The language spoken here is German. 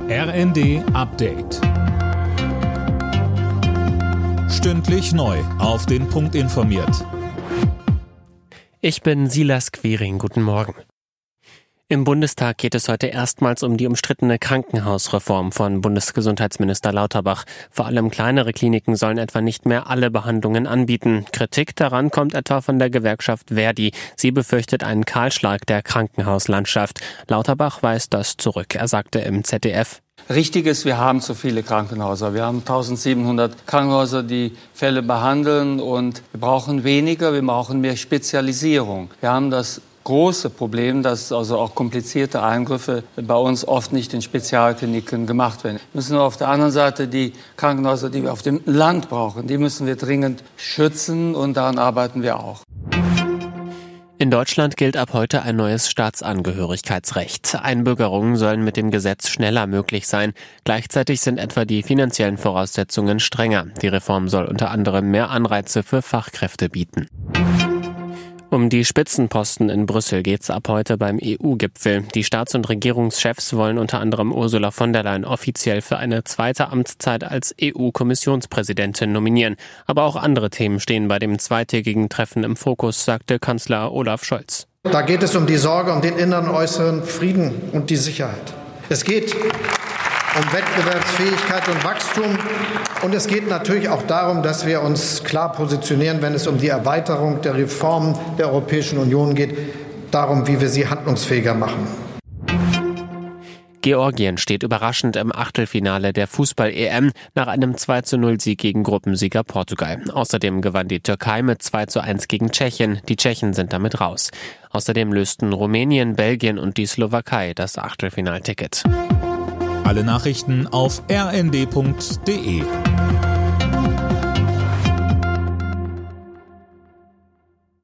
RND Update. Stündlich neu auf den Punkt informiert. Ich bin Silas Quiring. Guten Morgen. Im Bundestag geht es heute erstmals um die umstrittene Krankenhausreform von Bundesgesundheitsminister Lauterbach. Vor allem kleinere Kliniken sollen etwa nicht mehr alle Behandlungen anbieten. Kritik daran kommt etwa von der Gewerkschaft Verdi. Sie befürchtet einen Kahlschlag der Krankenhauslandschaft. Lauterbach weist das zurück. Er sagte im ZDF: Richtig ist, wir haben zu viele Krankenhäuser. Wir haben 1700 Krankenhäuser, die Fälle behandeln, und wir brauchen weniger, wir brauchen mehr Spezialisierung. Wir haben das große Problem, dass also auch komplizierte Eingriffe bei uns oft nicht in Spezialkliniken gemacht werden. Wir müssen auf der anderen Seite die Krankenhäuser, die wir auf dem Land brauchen, die müssen wir dringend schützen, und daran arbeiten wir auch. In Deutschland gilt ab heute ein neues Staatsangehörigkeitsrecht. Einbürgerungen sollen mit dem Gesetz schneller möglich sein. Gleichzeitig sind etwa die finanziellen Voraussetzungen strenger. Die Reform soll unter anderem mehr Anreize für Fachkräfte bieten. Um die Spitzenposten in Brüssel geht's ab heute beim EU-Gipfel. Die Staats- und Regierungschefs wollen unter anderem Ursula von der Leyen offiziell für eine zweite Amtszeit als EU-Kommissionspräsidentin nominieren. Aber auch andere Themen stehen bei dem zweitägigen Treffen im Fokus, sagte Kanzler Olaf Scholz. Da geht es um die Sorge um den inneren und äußeren Frieden und die Sicherheit. Es geht um Wettbewerbsfähigkeit und Wachstum. Und es geht natürlich auch darum, dass wir uns klar positionieren, wenn es um die Erweiterung der Reformen der Europäischen Union geht, darum, wie wir sie handlungsfähiger machen. Georgien steht überraschend im Achtelfinale der Fußball-EM nach einem 2:0-Sieg gegen Gruppensieger Portugal. Außerdem gewann die Türkei mit 2:1 gegen Tschechien. Die Tschechen sind damit raus. Außerdem lösten Rumänien, Belgien und die Slowakei das Achtelfinalticket. Alle Nachrichten auf rnd.de.